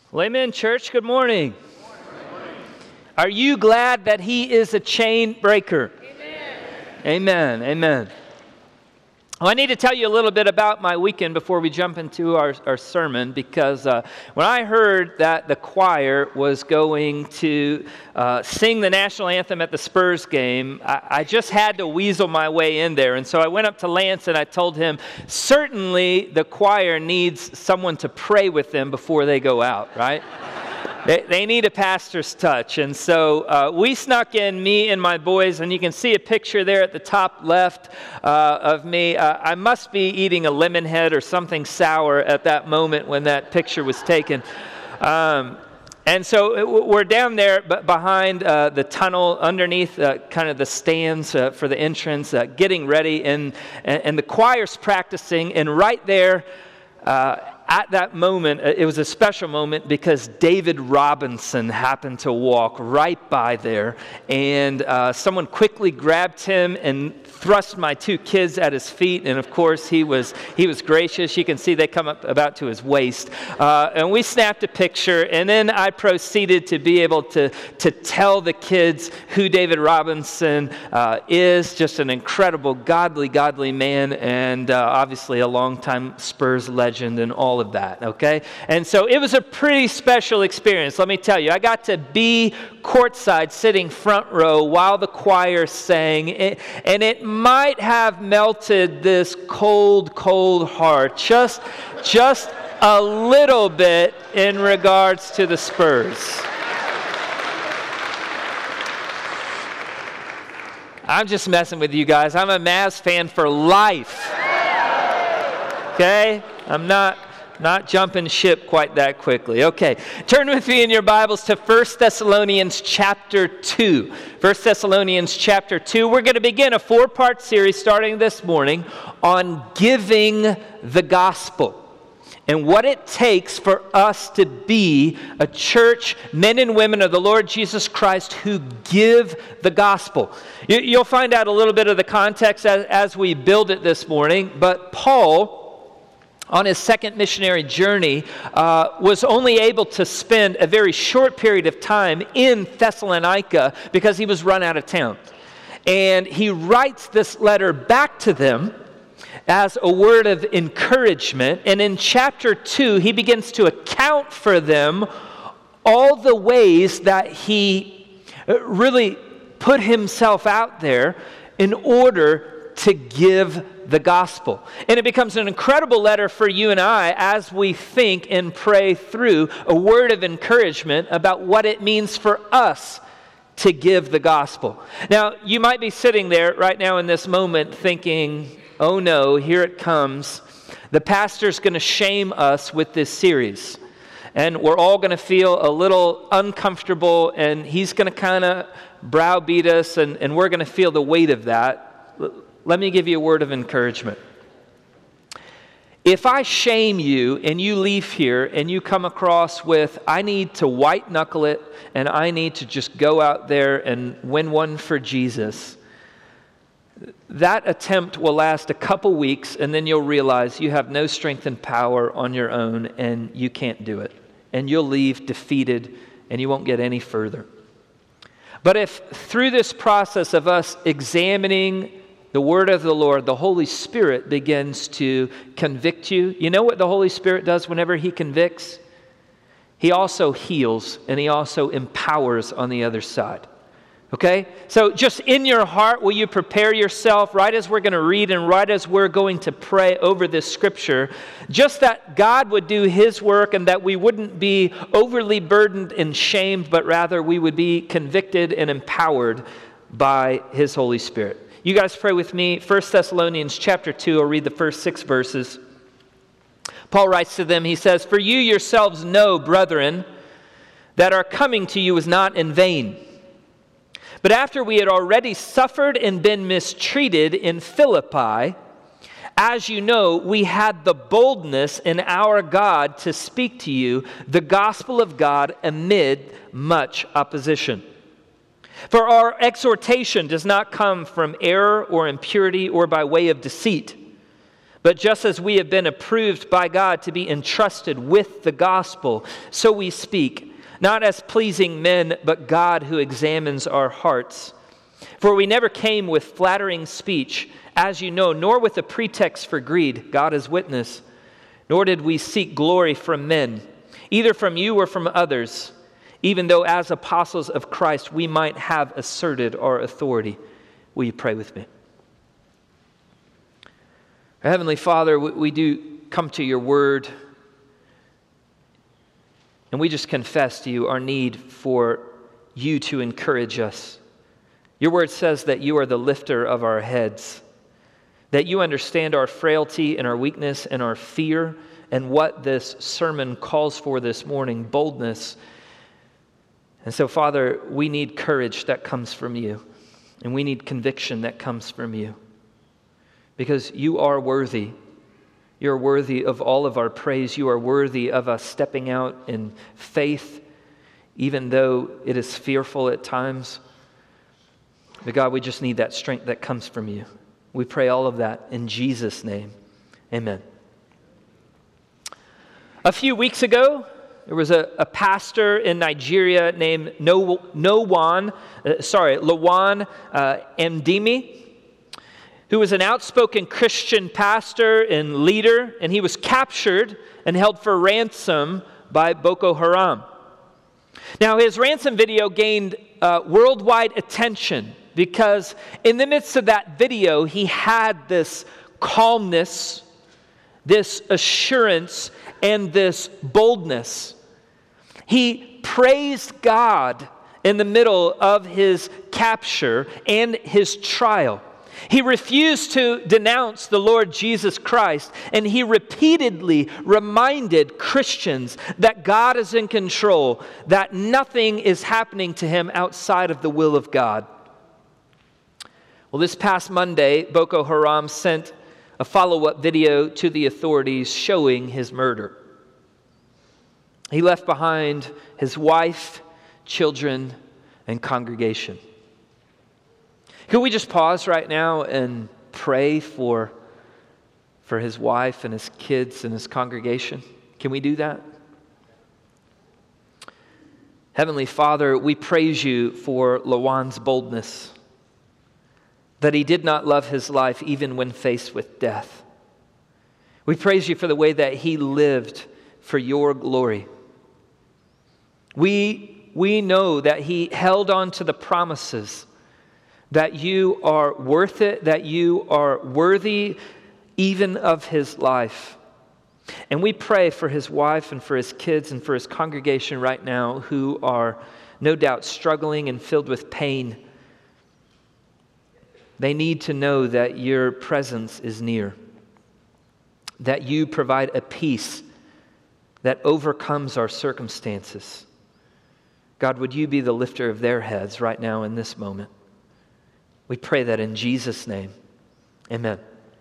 Well, amen, church. Good morning. Are you glad that he is a chain breaker? Amen. Amen. Well, I need to tell you a little bit about my weekend before we jump into our sermon, because when I heard that the choir was going to sing the national anthem at the Spurs game, I just had to weasel my way in there. And so I went up to Lance and I told him, certainly the choir needs someone to pray with them before they go out, right? They need a pastor's touch. And so we snuck in, me and my boys, and you can see a picture there at the top left of me. I must be eating a lemon head or something sour at that moment when that picture was taken. And so we're down there behind the tunnel, underneath kind of the stands for the entrance, getting ready, and the choir's practicing, and right there, at that moment, it was a special moment because David Robinson happened to walk right by there, and someone quickly grabbed him and thrust my two kids at his feet, and of course he was gracious. You can see they come up about to his waist, and we snapped a picture, and then I proceeded to be able to tell the kids who David Robinson is. Just an incredible, godly man, and obviously a longtime Spurs legend and all of that, okay? And so it was a pretty special experience, let me tell you. I got to be courtside, sitting front row while the choir sang, and it might have melted this cold heart just a little bit in regards to the Spurs. I'm just messing with you guys. I'm a Mavs fan for life. Okay? I'm not jumping ship quite that quickly. Okay, turn with me in your Bibles to 1 Thessalonians chapter 2. 1 Thessalonians chapter 2. We're going to begin a 4-part series starting this morning on giving the gospel and what it takes for us to be a church, men and women of the Lord Jesus Christ who give the gospel. You'll find out a little bit of the context as we build it this morning, but Paul, on his second missionary journey, was only able to spend a very short period of time in Thessalonica because he was run out of town. And he writes this letter back to them as a word of encouragement. And in chapter 2, he begins to account for them all the ways that he really put himself out there in order to give the gospel. And it becomes an incredible letter for you and I as we think and pray through a word of encouragement about what it means for us to give the gospel. Now, you might be sitting there right now in this moment thinking, oh no, here it comes. The pastor's going to shame us with this series. And we're all going to feel a little uncomfortable, and he's going to kind of browbeat us, and we're going to feel the weight of that. Let me give you a word of encouragement. If I shame you and you leave here and you come across with, I need to white knuckle it and I need to just go out there and win one for Jesus, that attempt will last a couple weeks, and then you'll realize you have no strength and power on your own and you can't do it. And you'll leave defeated and you won't get any further. But if through this process of us examining the word of the Lord, the Holy Spirit begins to convict you. You know what the Holy Spirit does whenever He convicts? He also heals and He also empowers on the other side. Okay? So just in your heart, will you prepare yourself right as we're going to read and right as we're going to pray over this scripture, just that God would do His work and that we wouldn't be overly burdened and shamed, but rather we would be convicted and empowered by His Holy Spirit. You guys pray with me. 1 Thessalonians chapter 2, I'll read the first 6 verses. Paul writes to them, he says, "For you yourselves know, brethren, that our coming to you was not in vain. But after we had already suffered and been mistreated in Philippi, as you know, we had the boldness in our God to speak to you the gospel of God amid much opposition. For our exhortation does not come from error or impurity or by way of deceit, But just as we have been approved by God to be entrusted with the gospel, so we speak, not as pleasing men, but God who examines our hearts. For we never came with flattering speech, as you know, nor with a pretext for greed, God is witness, nor did we seek glory from men, either from you or from others, even though as apostles of Christ we might have asserted our authority. Will you pray with me? Our Heavenly Father, we do come to your word, and we just confess to you our need for you to encourage us. Your word says that you are the lifter of our heads, that you understand our frailty and our weakness and our fear, and what this sermon calls for this morning, boldness. And so, Father, we need courage that comes from you, and we need conviction that comes from you, because you are worthy. You're worthy of all of our praise. You are worthy of us stepping out in faith, even though it is fearful at times. But God, we just need that strength that comes from you. We pray all of that in Jesus' name. Amen. A few weeks ago, there was a pastor in Nigeria named Lawan Mdimi, who was an outspoken Christian pastor and leader, and he was captured and held for ransom by Boko Haram. Now, his ransom video gained worldwide attention because in the midst of that video, he had this calmness, this assurance, and this boldness. He praised God in the middle of his capture and his trial. He refused to denounce the Lord Jesus Christ, and he repeatedly reminded Christians that God is in control, that nothing is happening to him outside of the will of God. Well, this past Monday, Boko Haram sent a follow-up video to the authorities showing his murder. He left behind his wife, children, and congregation. Could we just pause right now and pray for his wife and his kids and his congregation? Can we do that? Heavenly Father, we praise you for Lawan's boldness, that he did not love his life even when faced with death. We praise you for the way that he lived for your glory. We know that he held on to the promises, that you are worth it, that you are worthy even of his life. And we pray for his wife and for his kids and for his congregation right now who are no doubt struggling and filled with pain. They need to know that your presence is near, that you provide a peace that overcomes our circumstances. God, would you be the lifter of their heads right now in this moment? We pray that in Jesus' name. Amen.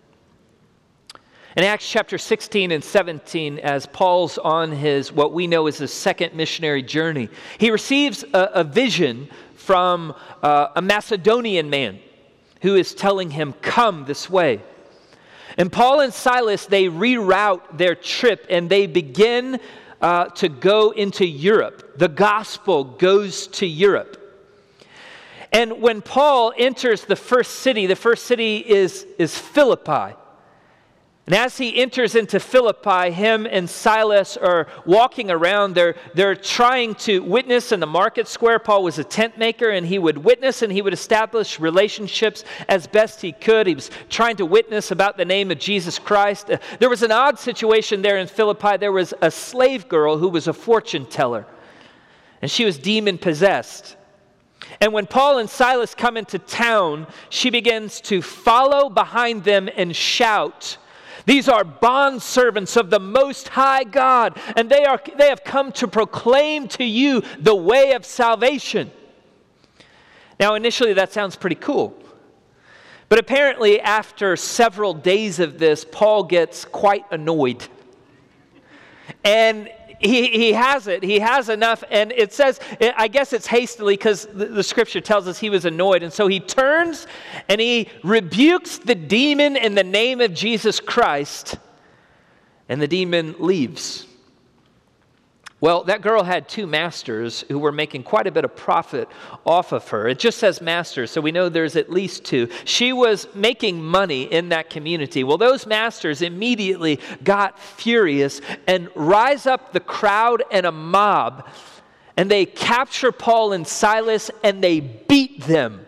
In Acts chapter 16 and 17, as Paul's on his, what we know is his second missionary journey, he receives a vision from a Macedonian man who is telling him, come this way. And Paul and Silas, they reroute their trip and they begin to go into Europe. The gospel goes to Europe. And when Paul enters the first city is Philippi. And as he enters into Philippi, him and Silas are walking around. They're trying to witness in the market square. Paul was a tent maker, and he would witness and he would establish relationships as best he could. He was trying to witness about the name of Jesus Christ. There was an odd situation there in Philippi. There was a slave girl who was a fortune teller, and she was demon-possessed. And when Paul and Silas come into town, she begins to follow behind them and shout, "These are bondservants of the Most High God, and they have come to proclaim to you the way of salvation." Now, initially, that sounds pretty cool. But apparently, after several days of this, Paul gets quite annoyed. And he has it. He has enough. And it says, I guess it's hastily because the scripture tells us he was annoyed. And so he turns and he rebukes the demon in the name of Jesus Christ. And the demon leaves. Well, that girl had 2 masters who were making quite a bit of profit off of her. It just says masters, so we know there's at least 2. She was making money in that community. Well, those masters immediately got furious and rise up the crowd and a mob, and they capture Paul and Silas and they beat them.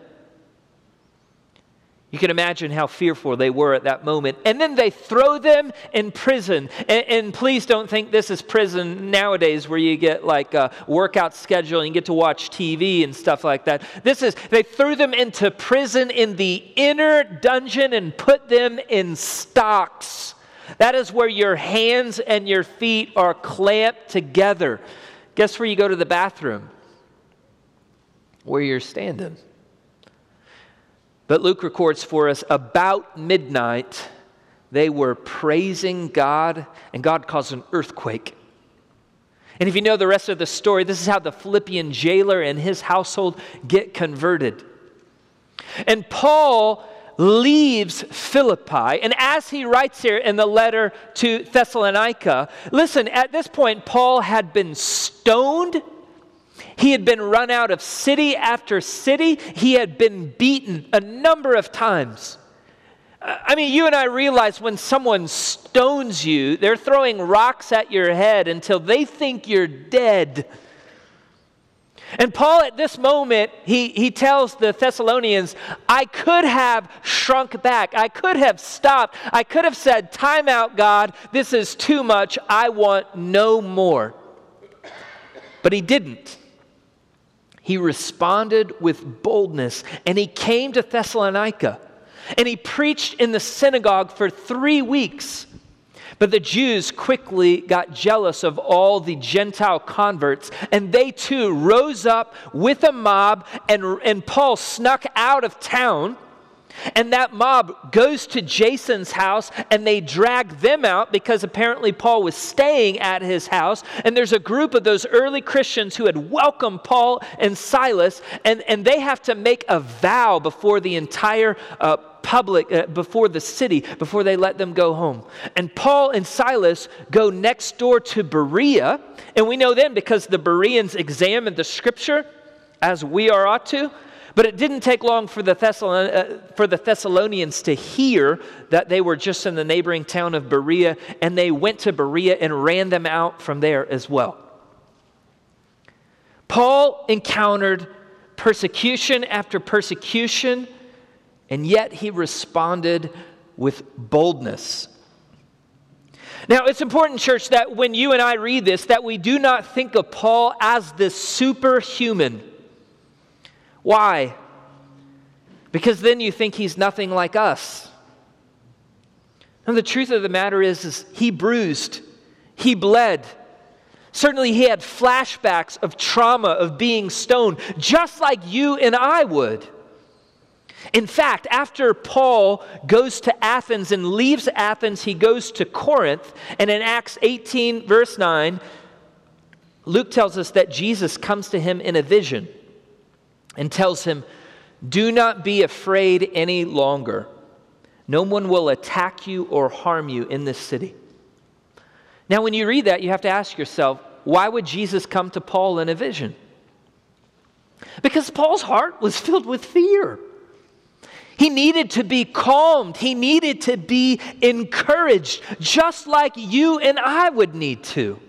You can imagine how fearful they were at that moment. And then they throw them in prison. And please don't think this is prison nowadays where you get like a workout schedule and you get to watch TV and stuff like that. They threw them into prison in the inner dungeon and put them in stocks. That is where your hands and your feet are clamped together. Guess where you go to the bathroom? Where you're standing. But Luke records for us about midnight, they were praising God, and God caused an earthquake. And if you know the rest of the story, this is how the Philippian jailer and his household get converted. And Paul leaves Philippi, and as he writes here in the letter to Thessalonica, listen, at this point, Paul had been stoned. He had been run out of city after city. He had been beaten a number of times. I mean, you and I realize when someone stones you, they're throwing rocks at your head until they think you're dead. And Paul, at this moment, he tells the Thessalonians, I could have shrunk back. I could have stopped. I could have said, time out, God. This is too much. I want no more. But he didn't. He responded with boldness, and he came to Thessalonica, and he preached in the synagogue for 3 weeks. But the Jews quickly got jealous of all the Gentile converts, and they too rose up with a mob, and Paul snuck out of town. And that mob goes to Jason's house, and they drag them out because apparently Paul was staying at his house. And there's a group of those early Christians who had welcomed Paul and Silas, and they have to make a vow before the entire public, before the city, before they let them go home. And Paul and Silas go next door to Berea, and we know then because the Bereans examined the scripture as we are ought to. But it didn't take long for the Thessalonians to hear that they were just in the neighboring town of Berea, and they went to Berea and ran them out from there as well. Paul encountered persecution after persecution, and yet he responded with boldness. Now, it's important, church, that when you and I read this, that we do not think of Paul as this superhuman. Why? Because then you think he's nothing like us. And the truth of the matter is he bruised, he bled. Certainly he had flashbacks of trauma, of being stoned, just like you and I would. In fact, after Paul goes to Athens and leaves Athens, he goes to Corinth. And in Acts 18, verse 9, Luke tells us that Jesus comes to him in a vision and tells him, do not be afraid any longer. No one will attack you or harm you in this city. Now, when you read that, you have to ask yourself, why would Jesus come to Paul in a vision? Because Paul's heart was filled with fear. He needed to be calmed. He needed to be encouraged, just like you and I would need to.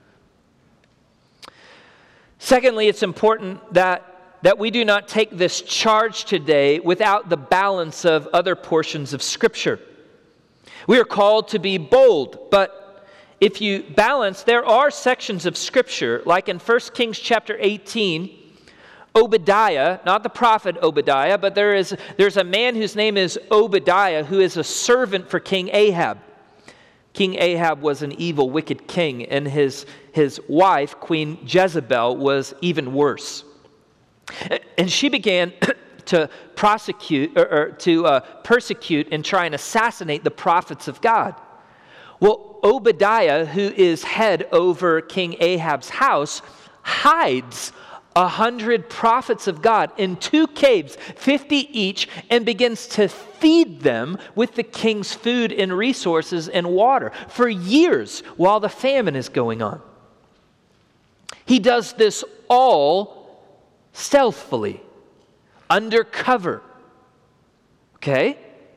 Secondly, it's important that we do not take this charge today without the balance of other portions of Scripture. We are called to be bold, but if you balance, there are sections of Scripture, like in 1 Kings chapter 18, Obadiah, not the prophet Obadiah, but there's a man whose name is Obadiah who is a servant for King Ahab. King Ahab was an evil, wicked king, and his wife, Queen Jezebel, was even worse. And she began to prosecute or to persecute and try and assassinate the prophets of God. Well, Obadiah, who is head over King Ahab's house, hides 100 prophets of God in 2 caves, 50 each, and begins to feed them with the king's food and resources and water for years while the famine is going on. He does this all stealthily, undercover. Okay?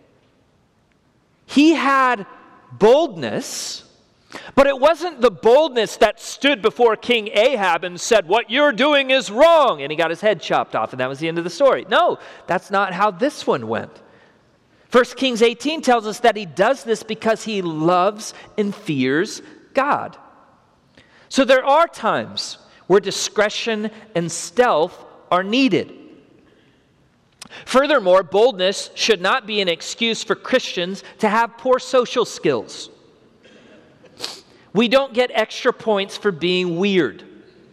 He had boldness, but it wasn't the boldness that stood before King Ahab and said, "What you're doing is wrong," and he got his head chopped off, and that was the end of the story. No, that's not how this one went. 1 Kings 18 tells us that he does this because he loves and fears God. So there are times where discretion and stealth are needed. Furthermore, boldness should not be an excuse for Christians to have poor social skills. We don't get extra points for being weird.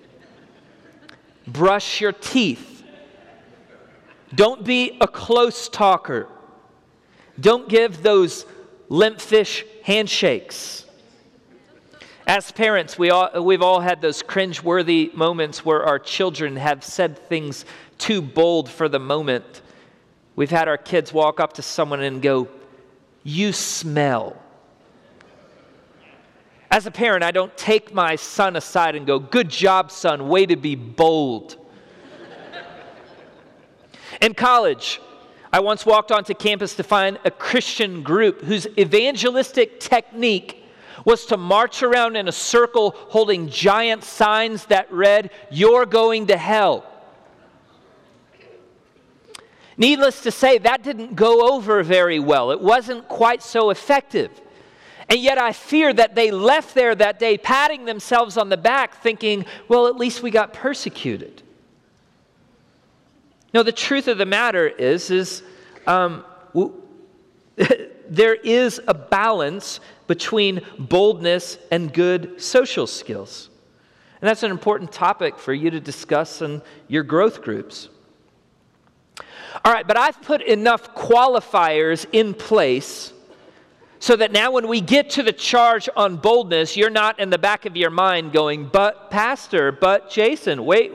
Brush your teeth. Don't be a close talker. Don't give those limp fish handshakes. As parents, we've all had those cringe-worthy moments where our children have said things too bold for the moment. We've had our kids walk up to someone and go, "You smell." As a parent, I don't take my son aside and go, "Good job, son, way to be bold." In college, I once walked onto campus to find a Christian group whose evangelistic technique was to march around in a circle holding giant signs that read, "You're going to hell." Needless to say, that didn't go over very well. It wasn't quite so effective. And yet I fear that they left there that day patting themselves on the back thinking, well, at least we got persecuted. No, the truth of the matter is there is a balance between boldness and good social skills. And that's an important topic for you to discuss in your growth groups. All right, but I've put enough qualifiers in place so that now when we get to the charge on boldness, you're not in the back of your mind going, "But Pastor, but Jason, wait.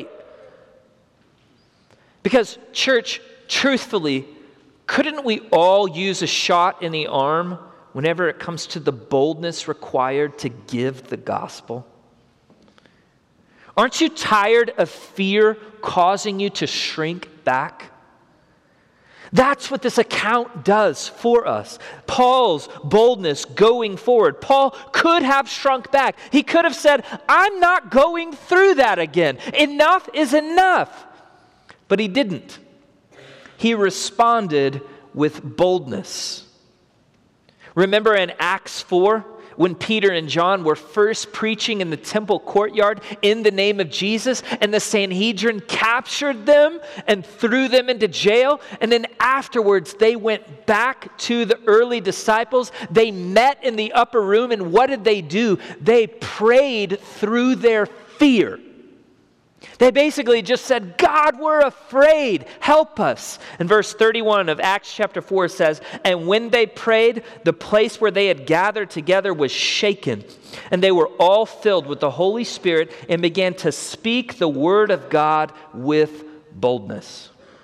Because church, truthfully, couldn't we all use a shot in the arm whenever it comes to the boldness required to give the gospel? Aren't you tired of fear causing you to shrink back? That's what this account does for us. Paul's boldness going forward. Paul could have shrunk back. He could have said, "I'm not going through that again. Enough is enough." But he didn't. He responded with boldness. Remember in Acts 4, when Peter and John were first preaching in the temple courtyard in the name of Jesus, and the Sanhedrin captured them and threw them into jail, and then afterwards they went back to the early disciples. They met in the upper room, and what did they do? They prayed through their fear. They basically just said, "God, we're afraid. Help us." And verse 31 of Acts chapter 4 says, "And when they prayed, the place where they had gathered together was shaken, and they were all filled with the Holy Spirit and began to speak the word of God with boldness."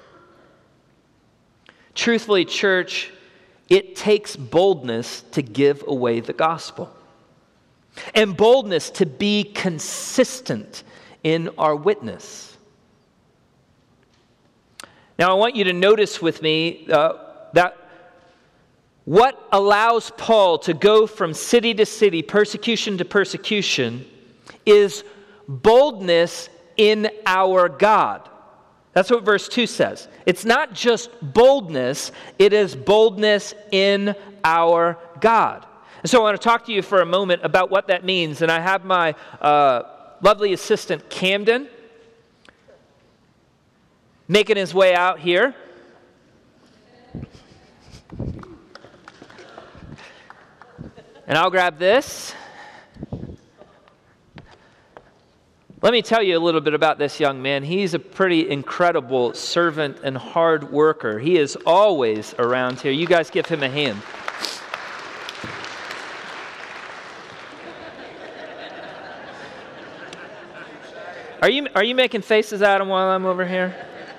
Truthfully, church, it takes boldness to give away the gospel, and boldness to be consistent in our witness. Now, I want you to notice with me that what allows Paul to go from city to city, persecution to persecution, is boldness in our God. That's what verse 2 says. It's not just boldness, it is boldness in our God. And so I want to talk to you for a moment about what that means. And I have my lovely assistant Camden making his way out here. And I'll grab this. Let me tell you a little bit about this young man. He's a pretty incredible servant and hard worker. He is always around here. You guys give him a hand. Are you making faces at him while I'm over here?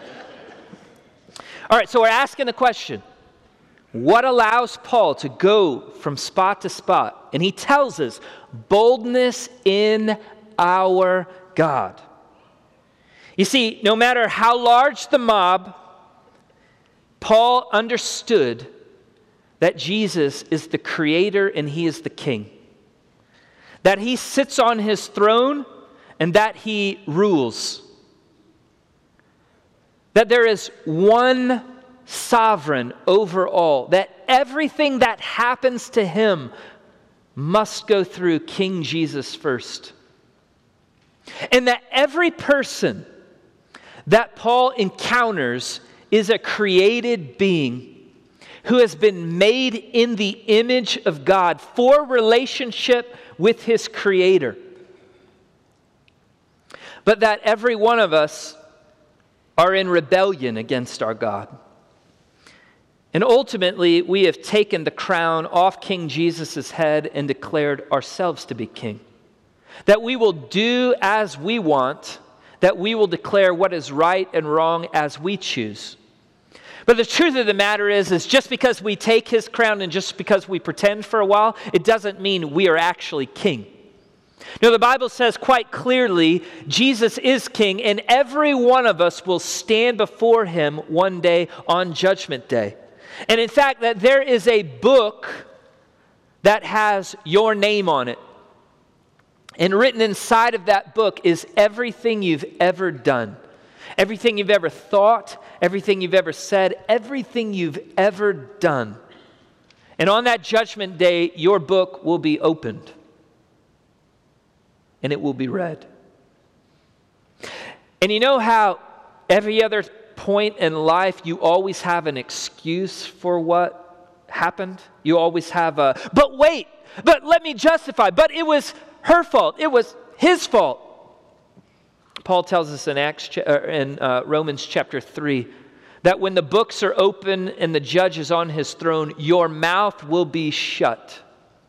All right, so we're asking the question, what allows Paul to go from spot to spot? And he tells us, boldness in our God. You see, no matter how large the mob, Paul understood that Jesus is the creator and he is the king. That he sits on his throne and that he rules. That there is one sovereign over all. That everything that happens to him must go through King Jesus first. And that every person that Paul encounters is a created being who has been made in the image of God for relationship with his Creator. But that every one of us are in rebellion against our God. And ultimately, we have taken the crown off King Jesus' head and declared ourselves to be king. That we will do as we want, that we will declare what is right and wrong as we choose. But the truth of the matter is just because we take his crown and just because we pretend for a while, it doesn't mean we are actually king. No, the Bible says quite clearly, Jesus is king, and every one of us will stand before him one day on Judgment Day. And in fact, that there is a book that has your name on it. And written inside of that book is everything you've ever done. Everything you've ever thought, everything you've ever said, everything you've ever done. And on that Judgment Day, your book will be opened. And it will be read. And you know how every other point in life you always have an excuse for what happened? You always have a, but wait, but let me justify, but it was her fault, it was his fault. Paul tells us in Romans chapter 3 that when the books are open and the judge is on his throne, your mouth will be shut.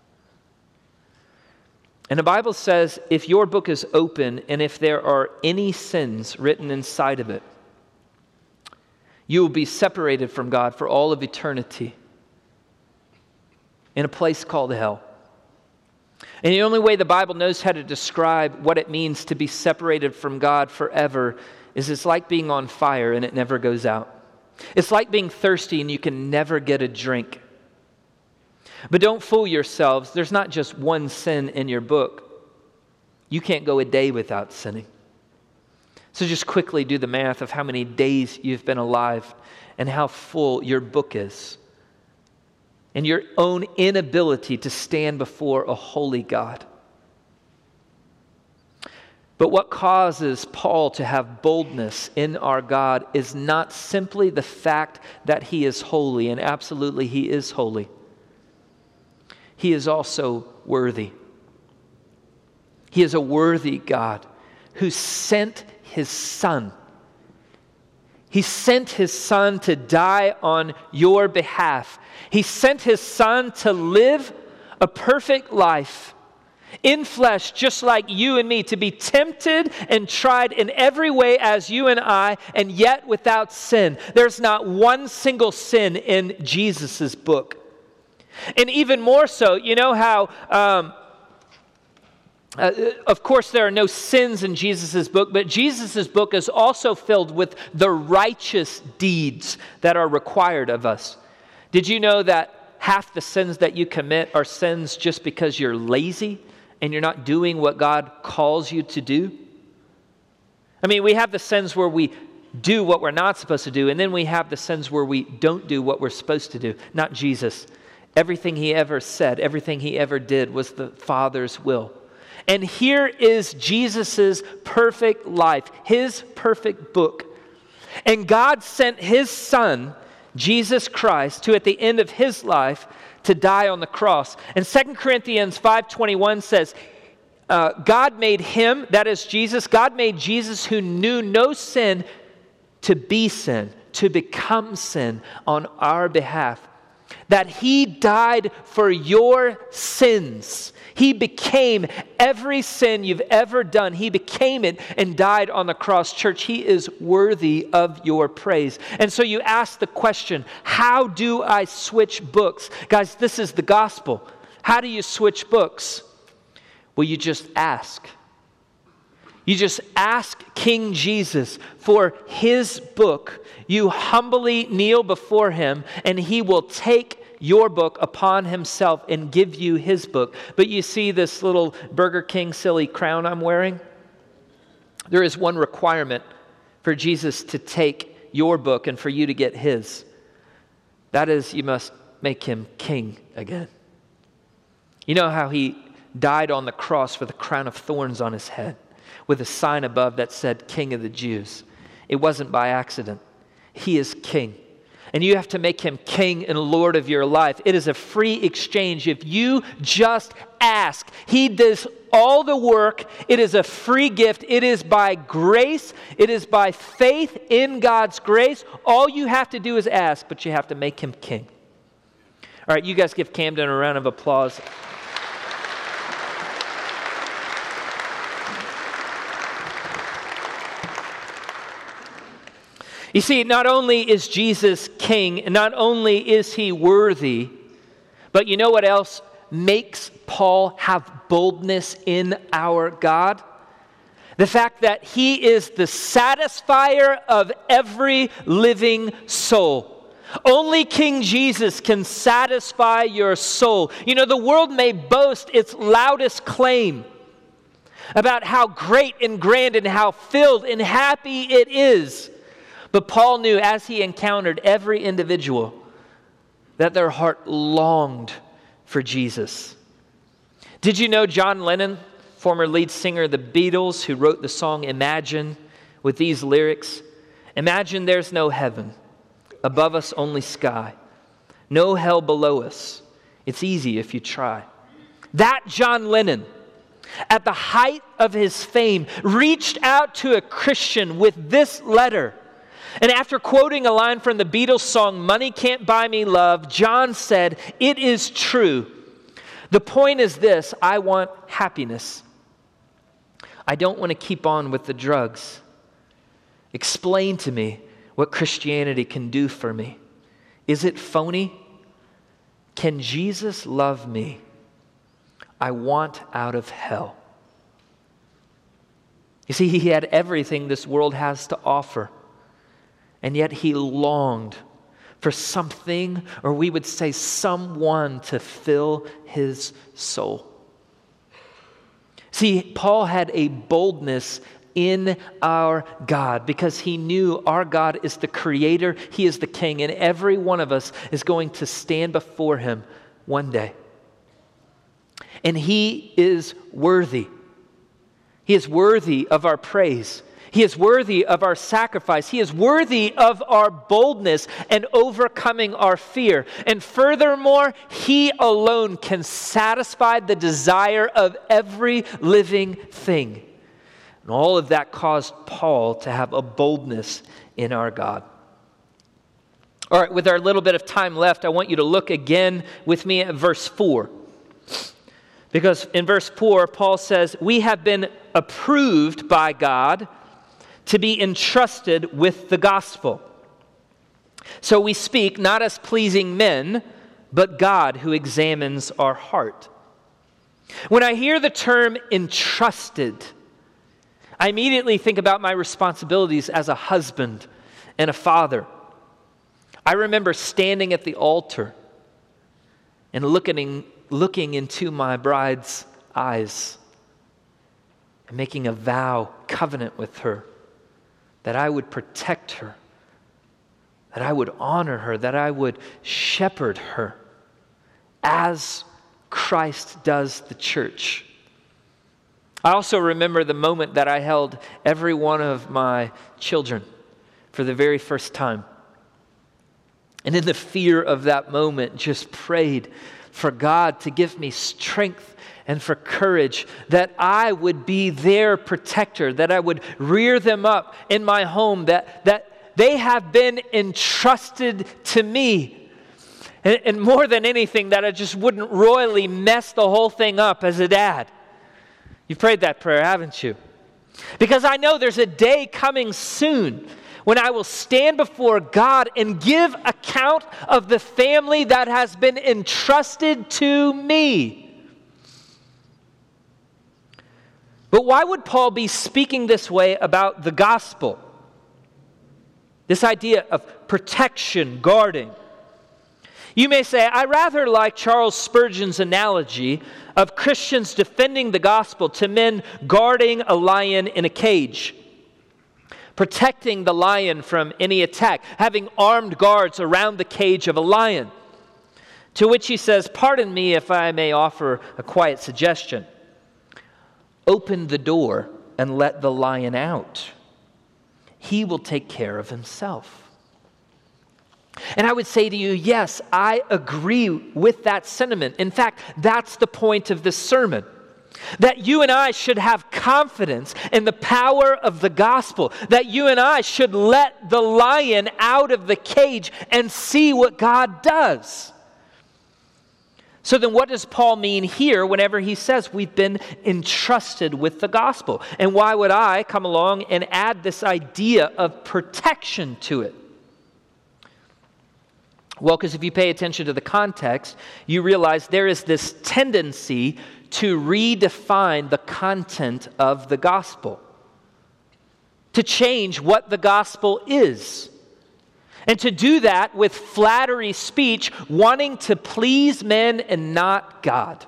And the Bible says if your book is open and if there are any sins written inside of it, you will be separated from God for all of eternity in a place called hell. And the only way the Bible knows how to describe what it means to be separated from God forever is it's like being on fire and it never goes out. It's like being thirsty and you can never get a drink. But don't fool yourselves. There's not just one sin in your book. You can't go a day without sinning. So just quickly do the math of how many days you've been alive and how full your book is. And your own inability to stand before a holy God. But what causes Paul to have boldness in our God is not simply the fact that he is holy, and absolutely he is holy. He is also worthy. He is a worthy God who sent his Son. He sent his Son to die on your behalf. He sent his Son to live a perfect life in flesh, just like you and me, to be tempted and tried in every way as you and I, and yet without sin. There's not one single sin in Jesus' book. And even more so, you know how, of course, there are no sins in Jesus' book, but Jesus' book is also filled with the righteous deeds that are required of us. Did you know that half the sins that you commit are sins just because you're lazy and you're not doing what God calls you to do? I mean, we have the sins where we do what we're not supposed to do, and then we have the sins where we don't do what we're supposed to do. Not Jesus. Everything he ever said, everything he ever did was the Father's will. And here is Jesus' perfect life, his perfect book. And God sent his Son, Jesus Christ, to at the end of his life to die on the cross. And 2 Corinthians 5:21 says, God made him, that is Jesus, God made Jesus who knew no sin to be sin, to become sin on our behalf, that he died for your sins. He became every sin you've ever done. He became it and died on the cross. Church, he is worthy of your praise. And so you ask the question, how do I switch books? Guys, this is the gospel. How do you switch books? Well, you just ask. You just ask King Jesus for his book. You humbly kneel before him, and he will take your book upon himself and give you his book. But you see this little Burger King silly crown I'm wearing? There is one requirement for Jesus to take your book and for you to get his. That is, you must make him king again. You know how he died on the cross with a crown of thorns on his head, with a sign above that said, King of the Jews. It wasn't by accident. He is king. And you have to make him king and Lord of your life. It is a free exchange. If you just ask, he does all the work. It is a free gift. It is by grace. It is by faith in God's grace. All you have to do is ask, but you have to make him king. All right, you guys give Camden a round of applause. You see, not only is Jesus king, and not only is he worthy, but you know what else makes Paul have boldness in our God? The fact that he is the satisfier of every living soul. Only King Jesus can satisfy your soul. You know, the world may boast its loudest claim about how great and grand and how filled and happy it is. But Paul knew as he encountered every individual that their heart longed for Jesus. Did you know John Lennon, former lead singer of the Beatles, who wrote the song Imagine with these lyrics? Imagine there's no heaven, above us only sky, no hell below us. It's easy if you try. That John Lennon, at the height of his fame, reached out to a Christian with this letter. And after quoting a line from the Beatles song, Money Can't Buy Me Love, John said, it is true. The point is this, I want happiness. I don't want to keep on with the drugs. Explain to me what Christianity can do for me. Is it phony? Can Jesus love me? I want out of hell. You see, he had everything this world has to offer. And yet he longed for something, or we would say someone, to fill his soul. See, Paul had a boldness in our God because he knew our God is the creator, he is the king, and every one of us is going to stand before him one day. And he is worthy. He is worthy of our praise. He is worthy of our sacrifice. He is worthy of our boldness and overcoming our fear. And furthermore, he alone can satisfy the desire of every living thing. And all of that caused Paul to have a boldness in our God. All right, with our little bit of time left, I want you to look again with me at verse 4. Because in verse 4, Paul says, we have been approved by God to be entrusted with the gospel. So we speak not as pleasing men, but God who examines our heart. When I hear the term entrusted, I immediately think about my responsibilities as a husband and a father. I remember standing at the altar and looking into my bride's eyes and making a vow, covenant with her, that I would protect her, that I would honor her, that I would shepherd her as Christ does the church. I also remember the moment that I held every one of my children for the very first time. And in the fear of that moment, just prayed for God to give me strength and for courage, that I would be their protector, that I would rear them up in my home, that they have been entrusted to me. And more than anything, that I just wouldn't royally mess the whole thing up as a dad. You've prayed that prayer, haven't you? Because I know there's a day coming soon when I will stand before God and give account of the family that has been entrusted to me. But why would Paul be speaking this way about the gospel? This idea of protection, guarding. You may say, I rather like Charles Spurgeon's analogy of Christians defending the gospel to men guarding a lion in a cage, protecting the lion from any attack, having armed guards around the cage of a lion. To which he says, pardon me if I may offer a quiet suggestion. Open the door and let the lion out. He will take care of himself. And I would say to you, yes, I agree with that sentiment. In fact, that's the point of this sermon. That you and I should have confidence in the power of the gospel. That you and I should let the lion out of the cage and see what God does. So then what does Paul mean here whenever he says we've been entrusted with the gospel? And why would I come along and add this idea of protection to it? Well, because if you pay attention to the context, you realize there is this tendency to redefine the content of the gospel, to change what the gospel is. And to do that with flattery speech, wanting to please men and not God.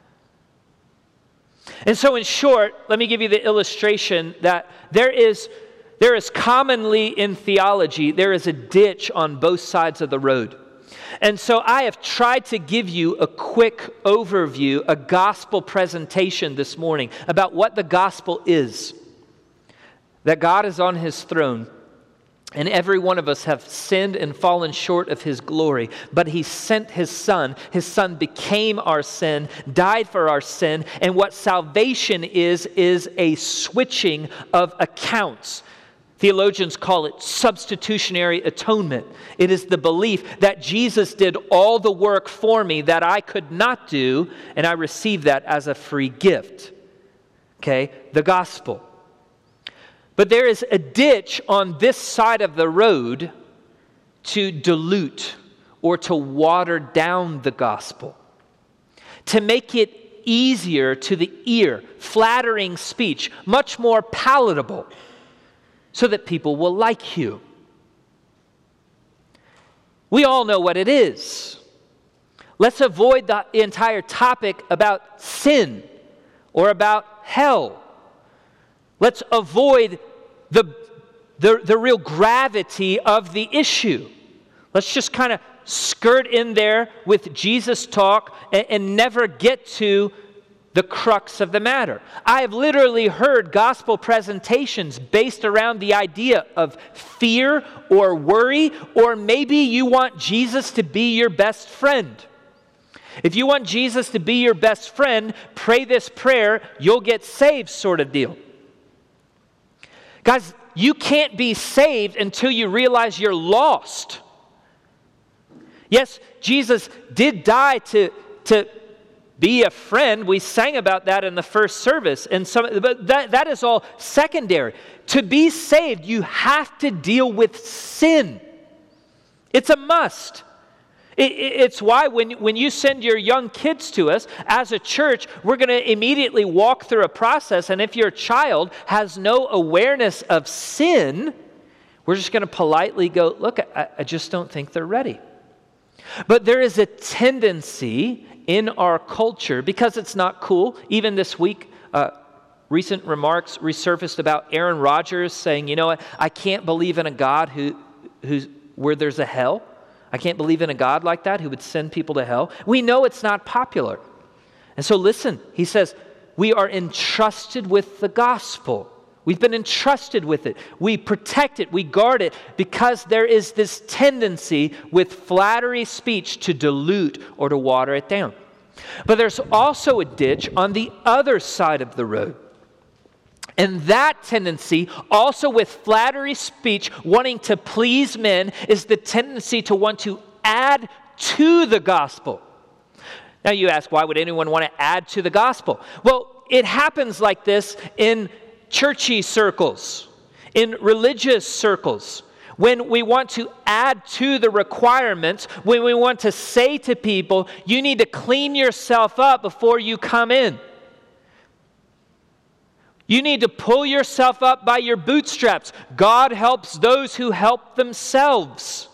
And so in short, let me give you the illustration that there is commonly in theology, there is a ditch on both sides of the road. And so I have tried to give you a quick overview, a gospel presentation this morning about what the gospel is. That God is on his throne. And every one of us have sinned and fallen short of his glory. But he sent his son. His son became our sin, died for our sin. And what salvation is a switching of accounts. Theologians call it substitutionary atonement. It is the belief that Jesus did all the work for me that I could not do, and I receive that as a free gift. Okay, the gospel. But there is a ditch on this side of the road to dilute or to water down the gospel, to make it easier to the ear, flattering speech, much more palatable, so that people will like you. We all know what it is. Let's avoid the entire topic about sin or about hell. Let's avoid the real gravity of the issue. Let's just kind of skirt in there with Jesus talk and never get to the crux of the matter. I have literally heard gospel presentations based around the idea of fear or worry, or maybe you want Jesus to be your best friend. If you want Jesus to be your best friend, pray this prayer, you'll get saved sort of deal. Guys, you can't be saved until you realize you're lost. Yes, Jesus did die to be a friend. We sang about that in the first service. But that is all secondary. To be saved, you have to deal with sin. It's a must. It's why when you send your young kids to us, as a church, we're going to immediately walk through a process. And if your child has no awareness of sin, we're just going to politely go, look, I just don't think they're ready. But there is a tendency in our culture, because it's not cool. Even this week, recent remarks resurfaced about Aaron Rodgers saying, you know what, I can't believe in a God where there's a hell. I can't believe in a God like that who would send people to hell. We know it's not popular. And so listen, he says, we are entrusted with the gospel. We've been entrusted with it. We protect it. We guard it because there is this tendency with flattery speech to dilute or to water it down. But there's also a ditch on the other side of the road. And that tendency, also with flattery speech, wanting to please men, is the tendency to want to add to the gospel. Now you ask, why would anyone want to add to the gospel? Well, it happens like this in churchy circles, in religious circles. When we want to add to the requirements, when we want to say to people, you need to clean yourself up before you come in. You need to pull yourself up by your bootstraps. God helps those who help themselves.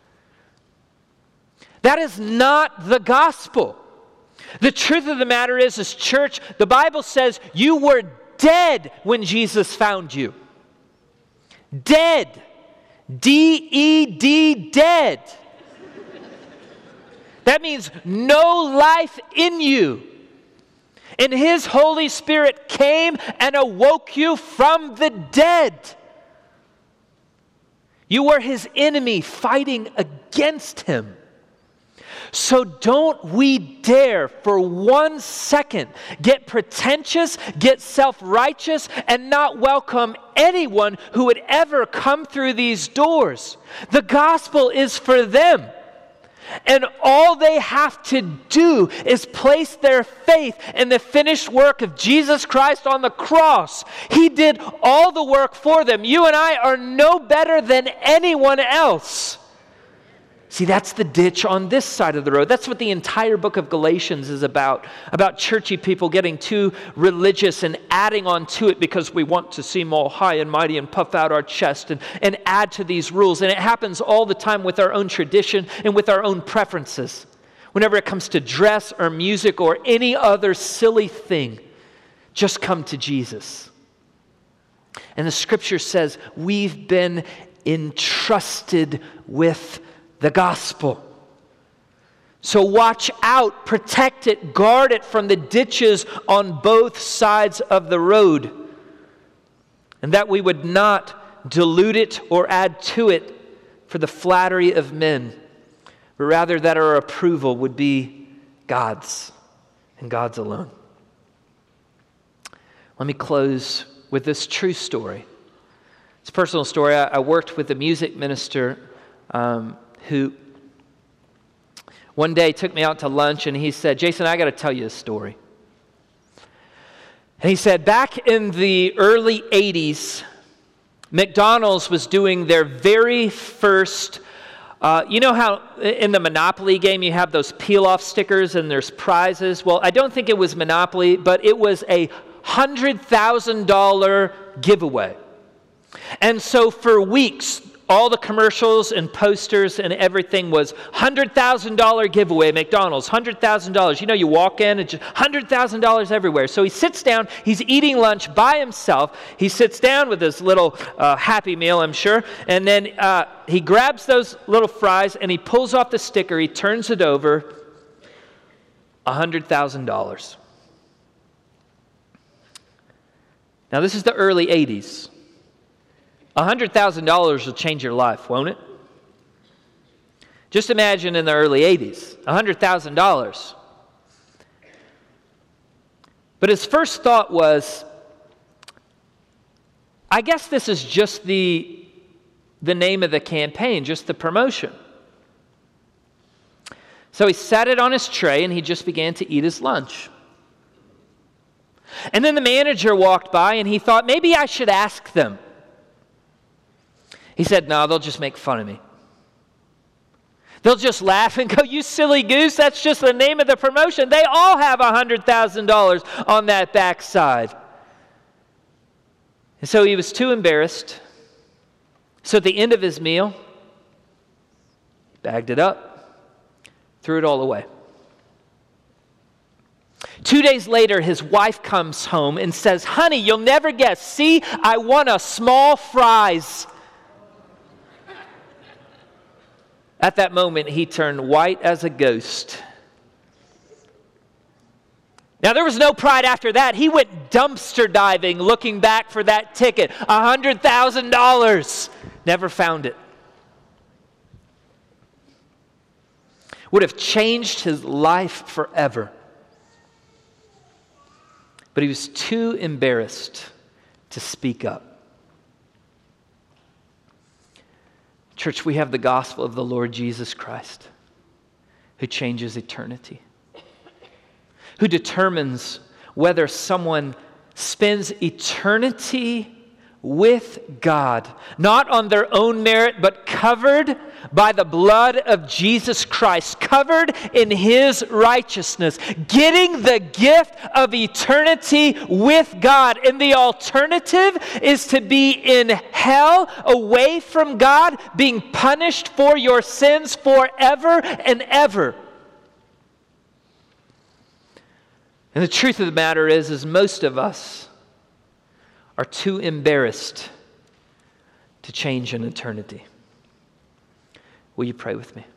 That is not the gospel. The truth of the matter is, church, the Bible says you were dead when Jesus found you. Dead. D-E-D, dead. That means no life in you. And His Holy Spirit came and awoke you from the dead. You were His enemy fighting against Him. So don't we dare for 1 second get pretentious, get self-righteous, and not welcome anyone who would ever come through these doors. The gospel is for them. And all they have to do is place their faith in the finished work of Jesus Christ on the cross. He did all the work for them. You and I are no better than anyone else. See, that's the ditch on this side of the road. That's what the entire book of Galatians is about churchy people getting too religious and adding on to it because we want to seem all high and mighty and puff out our chest and add to these rules. And it happens all the time with our own tradition and with our own preferences. Whenever it comes to dress or music or any other silly thing, just come to Jesus. And the scripture says we've been entrusted with the gospel. So watch out, protect it, guard it from the ditches on both sides of the road. And that we would not dilute it or add to it for the flattery of men, but rather that our approval would be God's and God's alone. Let me close with this true story. It's a personal story. I worked with a music minister who one day took me out to lunch and he said, Jason, I got to tell you a story. And he said, back in the early 80s, McDonald's was doing their very first, you know how in the Monopoly game you have those peel-off stickers and there's prizes? Well, I don't think it was Monopoly, but it was a $100,000 giveaway. And so for weeks, all the commercials and posters and everything was $100,000 giveaway, McDonald's, $100,000. You know, you walk in and just $100,000 everywhere. So he sits down, he's eating lunch by himself. He sits down with his little Happy Meal, I'm sure, and then he grabs those little fries and he pulls off the sticker, he turns it over, $100,000. Now this is the early 80s. $100,000 will change your life, won't it? Just imagine in the early 80s, $100,000. But his first thought was, I guess this is just the name of the campaign, just the promotion. So he set it on his tray and he just began to eat his lunch. And then the manager walked by and he thought, maybe I should ask them. He said, no, they'll just make fun of me. They'll just laugh and go, you silly goose, that's just the name of the promotion. They all have $100,000 on that backside. And so he was too embarrassed. So at the end of his meal, he bagged it up, threw it all away. 2 days later, his wife comes home and says, honey, you'll never guess. See, I won a small fries. At that moment, he turned white as a ghost. Now, there was no pride after that. He went dumpster diving, looking back for that ticket. $100,000. Never found it. Would have changed his life forever. But he was too embarrassed to speak up. Church, we have the gospel of the Lord Jesus Christ. who changes eternity, who determines whether someone spends eternity with God, not on their own merit, but covered by the blood of Jesus Christ, covered in His righteousness, getting the gift of eternity with God. And the alternative is to be in hell, away from God, being punished for your sins forever and ever. And the truth of the matter is most of us are too embarrassed to change in eternity. Will you pray with me?